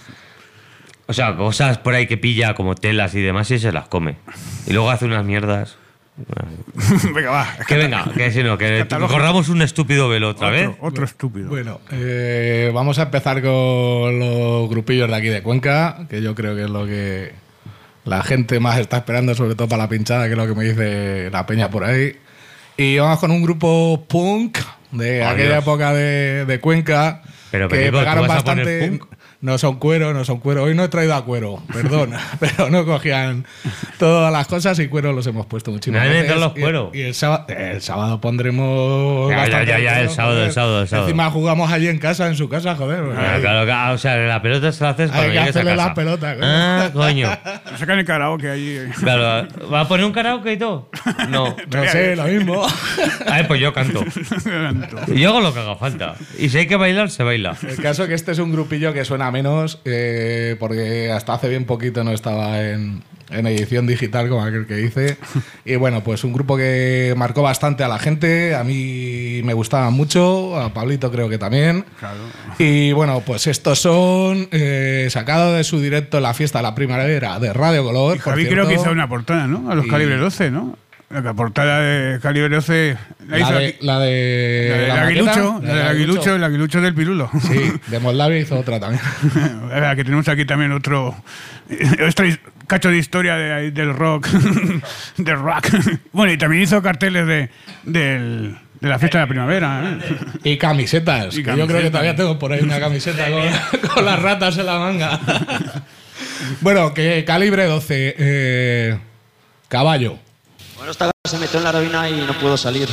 O sea, cosas por ahí que pilla como telas y demás y se las come. Y luego hace unas mierdas. Venga, va. Que venga, que si no, que corramos un estúpido velo otra vez. Otro estúpido. Bueno, vamos a empezar con los grupillos de aquí de Cuenca, que yo creo que es lo que la gente más está esperando, sobre todo para la pinchada, que es lo que me dice la peña por ahí. Y vamos con un grupo punk de aquella época de Cuenca, Pero, que Perico, ¿tú pegaron vas a poner bastante. punk? No son cuero. Hoy no he traído a cuero, perdón, pero no cogían todas las cosas y cuero los hemos puesto muchísimas Nadie veces. necesita los cueros. Y el sábado pondremos. Ya, bastante el cuero, sábado. Encima jugamos allí en casa, en su casa, joder. Claro, o sea, la pelota se la haces cuando Hay que llegues a hacerle casa. las pelotas, coño. Ah, coño. Sacan el karaoke allí. Claro, ¿va a poner un karaoke y todo? No. No sé, lo mismo. A ver, pues yo canto. Y yo hago lo que haga falta. Y si hay que bailar, se baila. El caso es que este es un grupillo que suena menos, porque hasta hace bien poquito no estaba en edición digital, como aquel que dice. Y bueno, pues un grupo que marcó bastante a la gente. A mí me gustaban mucho, a Pablito creo que también. Claro. Y bueno, pues estos son sacados de su directo en la fiesta de la primavera de Radio Color. Y Javi por creo que cierto. hizo una portada, ¿no? A los Calibre 12, ¿no? La portada de Calibre 12 la hizo aquí. La de La del aguilucho, la del aguilucho, el aguilucho del pirulo. Sí, de Moldavia hizo otra también. La que tenemos aquí también otro cacho de historia del rock. Del rock. Bueno, y también hizo carteles de la fiesta de la primavera. Y camisetas. Y que yo creo que camisetas. todavía tengo por ahí una camiseta con las ratas en la manga. Bueno, que Calibre 12. Caballo. Bueno, esta se metió en la heroína y no pudo salir.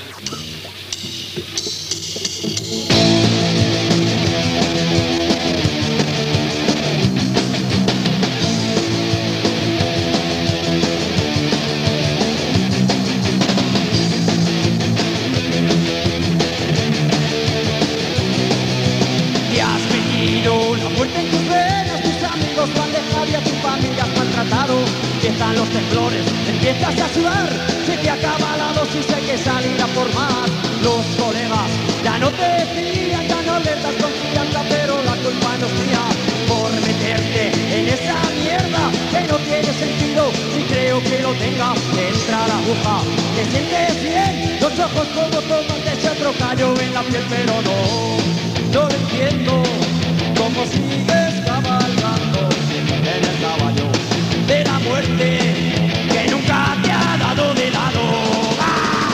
Y has metido la muerte en tus venas, tus amigos lo han dejado y a tu familia has maltratado. Empiezan los temblores, empiezas a sudar, se te acaba la dosis, hay que salir a por más. Los colegas ya no te fían, ya no les das confianza, pero la culpa no es mía por meterte en esa mierda que no tiene sentido, y creo que lo tenga, te entra la aguja, te sientes bien, los ojos como toman, te echa otro callo en la piel, pero no lo entiendo, cómo sigues cabalgando en el caballo de la muerte que nunca te ha dado de lado. ¡Ah!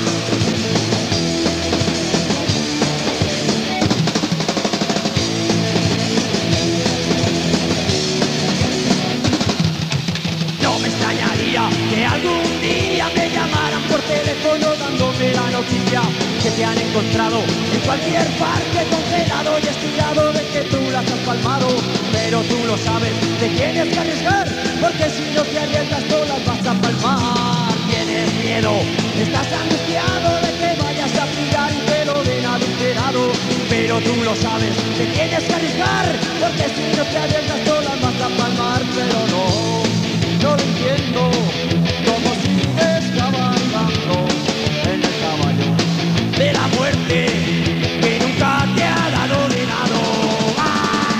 No me extrañaría que algún día me llamaran por teléfono dándome la noticia que te han encontrado en cualquier parque congelado y estirado, de que tú las has palmado, pero tú lo sabes, te tienes que arriesgar, porque si no te arriesgas no las vas a palmar. Tienes miedo, estás angustiado de que vayas a pillar y te lo den adulterado, pero tú lo sabes, te tienes que arriesgar, porque si no te arriesgas no las vas a palmar, pero no lo entiendo, cómo sigues cabalgando en el caballo de la muerte que nunca te ha dado de lado. ¡Ah!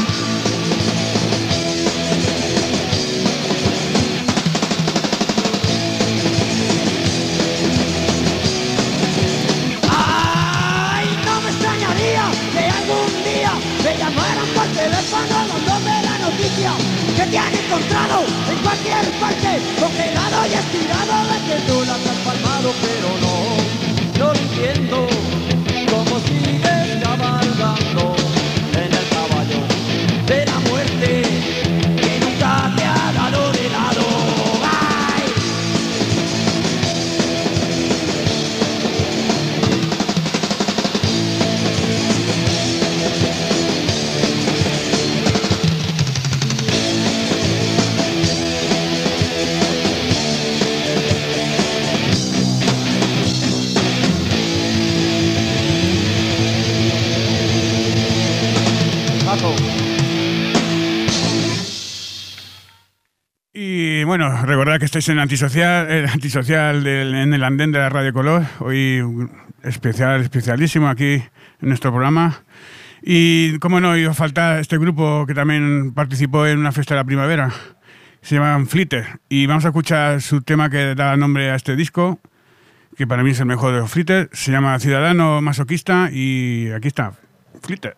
¡Ay! No me extrañaría que algún día me llamaran por teléfono dándome la noticia que te han encontrado en cualquier parte, congelado y estirado, de que tú las has palmado, pero no lo entiendo, cómo sigues cabalgando en el caballo de la muerte que nunca te ha dado de lado. ¡Ay! tiempo. Y bueno, recordad que estáis en Antisocial, en el andén de la Radio Color. Hoy especialísimo aquí en nuestro programa. Y cómo no iba a faltar este grupo que también participó en una fiesta de la primavera. Se llaman Flitter. Y vamos a escuchar su tema que da nombre a este disco, que para mí es el mejor de los Flitter. Se llama Ciudadano Masoquista y aquí está, Flitter.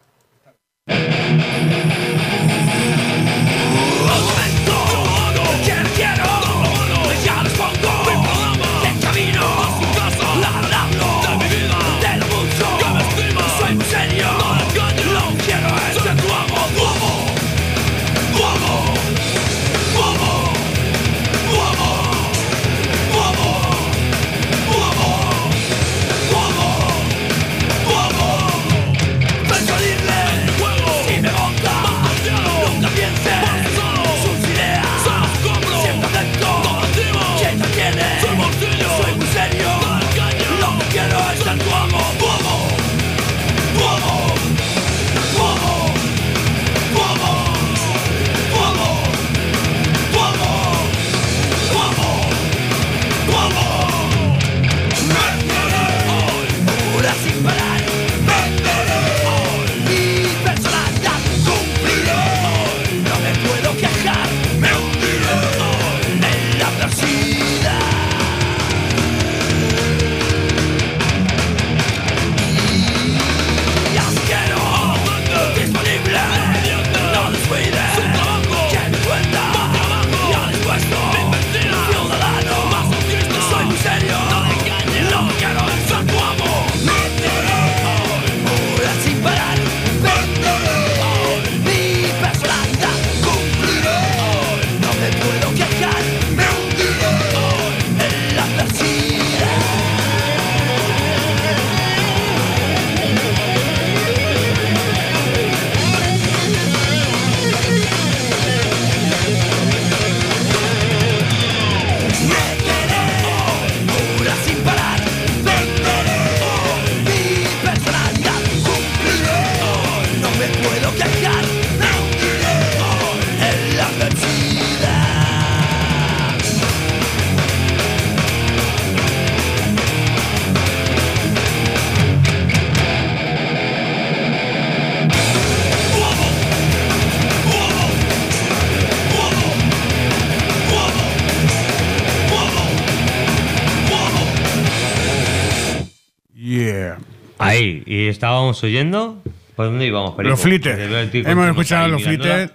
Ahí, y estábamos oyendo. ¿Por dónde íbamos, Perico? Los Flitter. Hemos escuchado los Flitter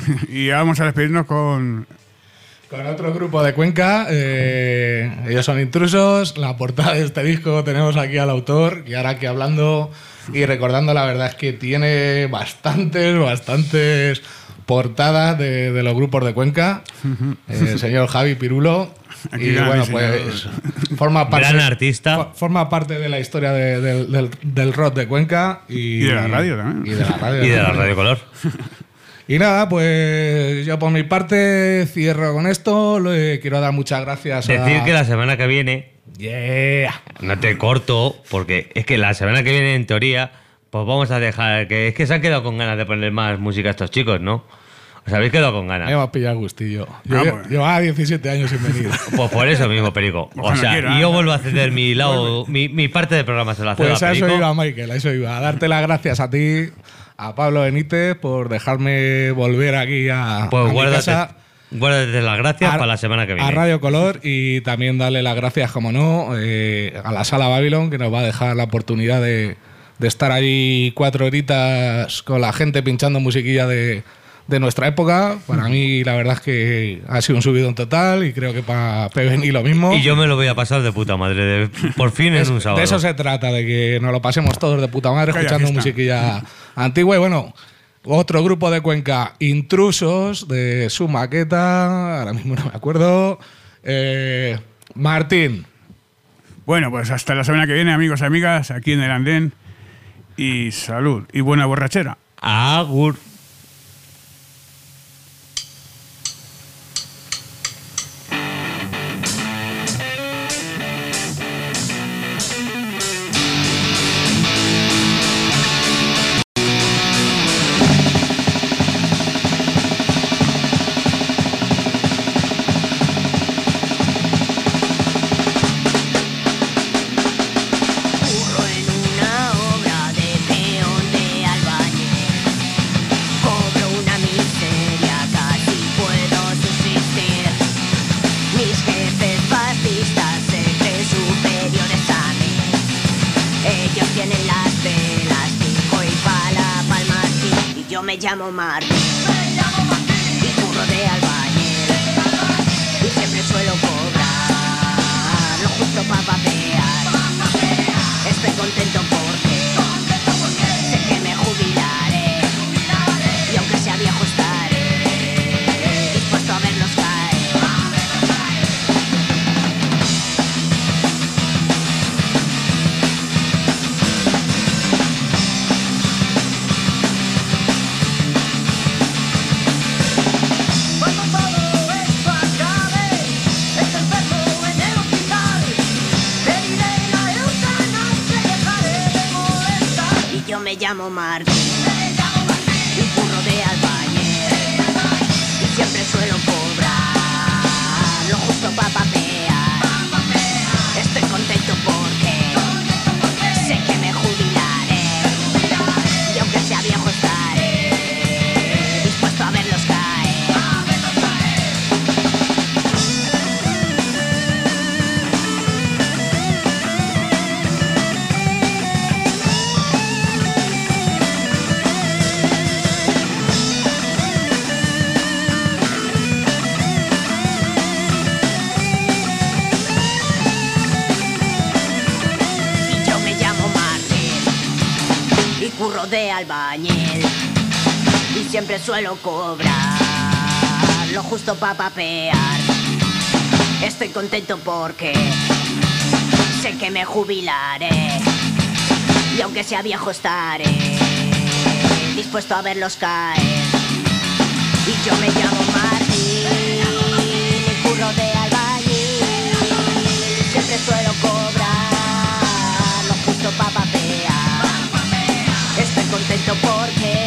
y vamos a despedirnos con otro grupo de Cuenca. Ellos son Intrusos. La portada de este disco tenemos aquí al autor, y ahora que hablando y recordando, la verdad es que tiene bastantes portadas de los grupos de Cuenca. El señor Javi Pirulo. Aquí y bueno, pues forma parte, gran artista. Forma parte de la historia del rock de Cuenca y de la radio también. Y de la radio, y de la Radio Color. Y nada, pues yo por mi parte cierro con esto. Quiero dar muchas gracias Decir que la semana que viene, no te corto, porque es que la semana que viene, en teoría, pues vamos a dejar que... Es que se han quedado con ganas de poner más música a estos chicos, ¿no? Os habéis quedado con ganas. Me va a pillar gustillo. Llevaba 17 años sin venir. Pues por eso mismo, Perico. O sea, y yo vuelvo a ceder mi lado, mi parte de programa se la cedo pues a Perico. Eso iba, Michael, a eso iba. A darte las gracias a ti, a Pablo Benítez, por dejarme volver aquí a mi casa. Guárdate las gracias para la semana que viene. A Radio Color, y también darle las gracias, como no, a la Sala Babylon, que nos va a dejar la oportunidad de estar allí 4 horitas con la gente pinchando musiquilla de nuestra época. Para mí la verdad es que ha sido un subidón total, y creo que para Peveni lo mismo. Y yo me lo voy a pasar de puta madre, por fin en un sábado. De eso se trata, de que nos lo pasemos todos de puta madre escuchando musiquilla antigua. Y bueno, otro grupo de Cuenca, Intrusos, de su maqueta, ahora mismo no me acuerdo, Martín. Bueno, pues hasta la semana que viene, amigos y amigas, aquí en el andén, y salud y buena borrachera. Agur. Yo me llamo Martín y curro de albañil y siempre suelo cobrar lo justo para papear. Estoy contento porque sé que me jubilaré y aunque sea viejo estaré dispuesto a verlos caer. Yo me llamo Martín y curro de albañil y siempre suelo cobrar lo justo para papear. Estoy contento porque sé que me jubilaré y aunque sea viejo estaré dispuesto a verlos caer. Curro de albañil y siempre suelo cobrar lo justo para papear. Estoy contento porque sé que me jubilaré y aunque sea viejo estaré dispuesto a verlos caer. Y yo me llamo Martín y curro de albañil y siempre suelo cobrar lo justo para papear. Estoy contento porque